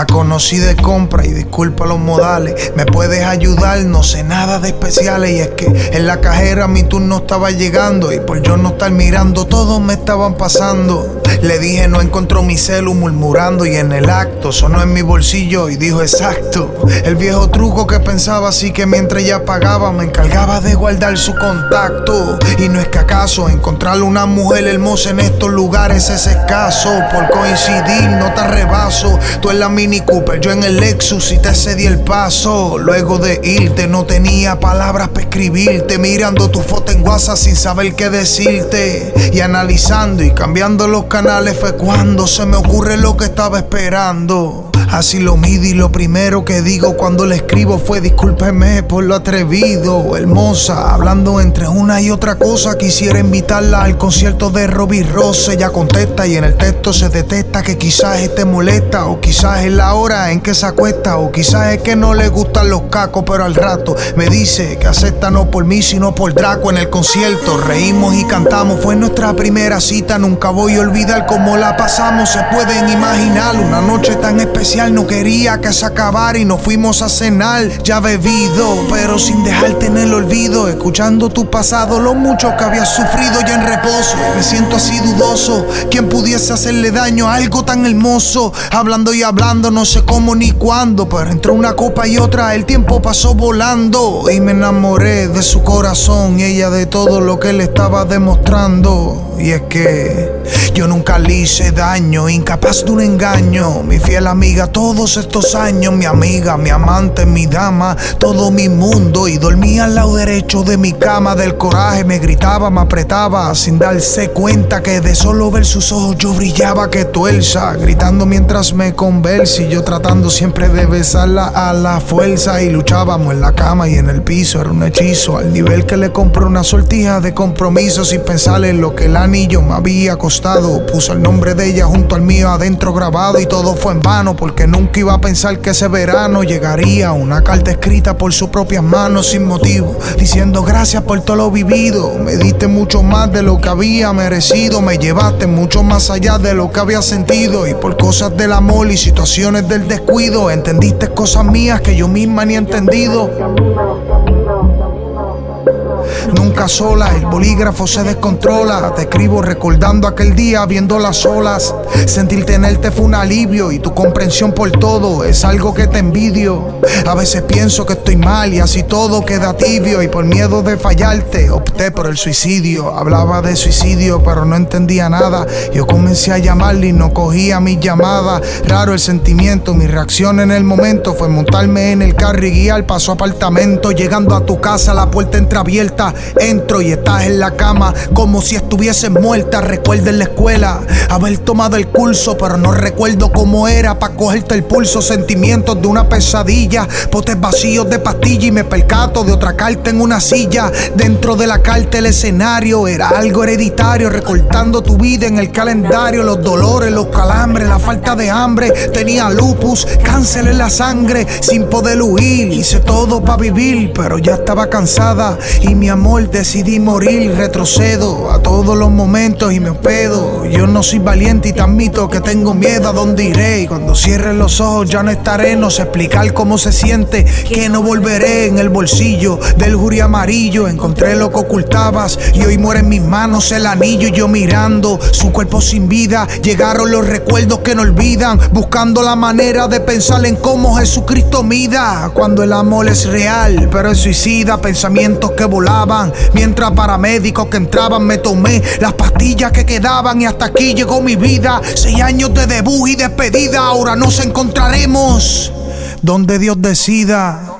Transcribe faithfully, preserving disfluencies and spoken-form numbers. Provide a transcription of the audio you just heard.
La conocí de compra y disculpa los modales. Me puedes ayudar, no sé nada de especiales. Y es que en la cajera mi turno estaba llegando y por yo no estar mirando todos me estaban pasando. Le dije no encontró mi celu murmurando y en el acto sonó en mi bolsillo y dijo exacto. El viejo truco que pensaba así que mientras ella pagaba me encargaba de guardar su contacto. Y no es que acaso encontrar una mujer hermosa en estos lugares es escaso. Por coincidir no te arrebaso. Tú en la Mini Cooper, yo en el Lexus y te cedí el paso. Luego de irte no tenía palabras para escribirte, mirando tu foto en WhatsApp sin saber qué decirte. Y analizando y cambiando los canales fue cuando se me ocurre lo que estaba esperando. Así lo mido y lo primero que digo cuando le escribo fue discúlpeme por lo atrevido. Hermosa, hablando entre una y otra cosa, quisiera invitarla al concierto de Robbie Rose. Ella contesta y en el texto se detesta que quizás esté molesta, o quizás es la hora en que se acuesta, o quizás es que no le gustan los cacos, pero al rato me dice que acepta no por mí sino por Draco. En el concierto reímos y cantamos, fue nuestra primera cita, nunca voy a olvidar cómo la pasamos. Se pueden imaginar una noche tan especial. No quería que se acabara y nos fuimos a cenar ya bebido, pero sin dejarte en el olvido, escuchando tu pasado, lo mucho que habías sufrido ya en reposo. Me siento así dudoso, ¿quién pudiese hacerle daño a algo tan hermoso? Hablando y hablando, no sé cómo ni cuándo, pero entre una copa y otra el tiempo pasó volando. Y me enamoré de su corazón y ella de todo lo que le estaba demostrando. Y es que yo nunca le hice daño, incapaz de un engaño. Mi fiel amiga todos estos años, mi amiga, mi amante, mi dama, todo mi mundo. Y dormía al lado derecho de mi cama. Del coraje me gritaba, me apretaba, sin darse cuenta que de solo ver sus ojos yo brillaba que tuerza. Gritando mientras me conversa y yo tratando siempre de besarla a la fuerza. Y luchábamos en la cama y en el piso, era un hechizo al nivel que le compré una sortija de compromiso. Sin pensar en lo que el anillo me había costado, puso el nombre de ella junto al mío adentro grabado. Y todo fue en vano porque nunca iba a pensar que ese verano llegaría una carta escrita por sus propias manos sin motivo, diciendo gracias por todo lo vivido. Me diste mucho más de lo que había merecido, me llevaste mucho más allá de lo que había sentido. Y por cosas del amor y situaciones del descuido, entendiste cosas mías que yo misma ni he entendido. Nunca sola, el bolígrafo se descontrola. Te escribo recordando aquel día viendo las olas. Sentir tenerte fue un alivio y tu comprensión por todo es algo que te envidio. A veces pienso que estoy mal y así todo queda tibio. Y por miedo de fallarte opté por el suicidio. Hablaba de suicidio pero no entendía nada. Yo comencé a llamarle y no cogía mis llamadas. Raro el sentimiento, mi reacción en el momento fue montarme en el carro y guiar pa' su apartamento. Llegando a tu casa la puerta entreabierta, entro y estás en la cama como si estuvieses muerta. Recuerdo en la escuela haber tomado el curso, pero no recuerdo cómo era pa' cogerte el pulso. Sentimientos de una pesadilla, potes vacíos de pastilla y me percato de otra carta en una silla. Dentro de la carta el escenario era algo hereditario, recortando tu vida en el calendario. Los dolores, los calambres, la falta de hambre. Tenía lupus, cáncer en la sangre, sin poder huir. Hice todo pa' vivir, pero ya estaba cansada y mi amor decidí morir. Retrocedo a todos los momentos y me hospedo. Yo no soy valiente y te admito que tengo miedo a dónde iré. Y cuando cierre los ojos ya no estaré. No sé explicar cómo se siente que no volveré. En el bolsillo del jury amarillo encontré lo que ocultabas y hoy muere en mis manos el anillo. Y yo mirando su cuerpo sin vida, llegaron los recuerdos que no olvidan, buscando la manera de pensar en cómo Jesucristo mida. Cuando el amor es real pero es suicida, pensamientos que volaban mientras paramédicos que entraban. Me tomé las pastillas que quedaban y hasta aquí llegó mi vida. Seis años de debut y despedida, ahora nos encontraremos donde Dios decida.